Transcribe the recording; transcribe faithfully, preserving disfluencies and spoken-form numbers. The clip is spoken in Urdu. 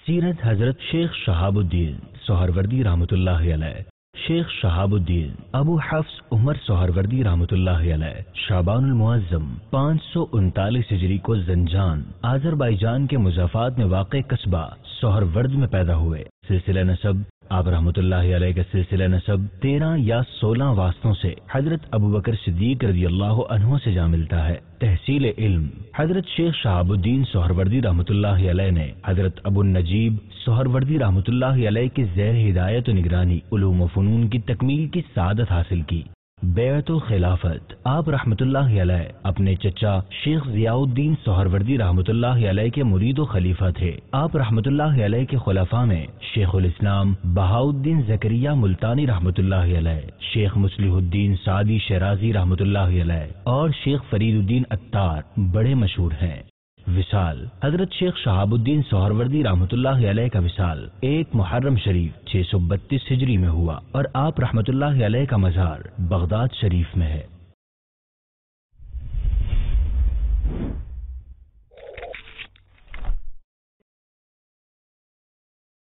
سیرت حضرت شیخ شہاب الدین سہروردی رحمۃ اللہ علیہ۔ شیخ شہاب الدین ابو حفص عمر سہروردی رحمۃ اللہ علیہ شعبان المعظم پانچ سو انتالیس ہجری کو زنجان آذربائیجان کے مضافات میں واقع قصبہ سہرورد میں پیدا ہوئے۔ سلسلہ نسب آپ رحمۃ اللہ علیہ کا سلسلہ نسب تیرہ یا سولہ واسطوں سے حضرت ابو بکر صدیق رضی اللہ عنہ سے جا ملتا ہے۔ تحصیل علم حضرت شیخ شہاب الدین سہروردی رحمۃ اللہ علیہ نے حضرت ابو النجیب سہروردی رحمۃ اللہ علیہ کے زیر ہدایت و نگرانی علوم و فنون کی تکمیل کی سعادت حاصل کی۔ بیعت و خلافت آپ رحمۃ اللہ علیہ اپنے چچا شیخ ضیاء الدین سہروردی رحمۃ اللہ علیہ کے مرید و خلیفہ تھے۔ آپ رحمۃ اللہ علیہ کے خلفاء میں شیخ الاسلام بہاء الدین زکریہ ملتانی رحمۃ اللہ علیہ، شیخ مصلح الدین سعدی شیرازی رحمۃ اللہ علیہ اور شیخ فرید الدین عطار بڑے مشہور ہیں۔ وصال حضرت شیخ شہاب الدین سہروردی رحمۃ اللہ علیہ کا وصال ایک محرم شریف چھ سو بتیس ہجری میں ہوا اور آپ رحمۃ اللہ علیہ کا مزار بغداد شریف میں ہے۔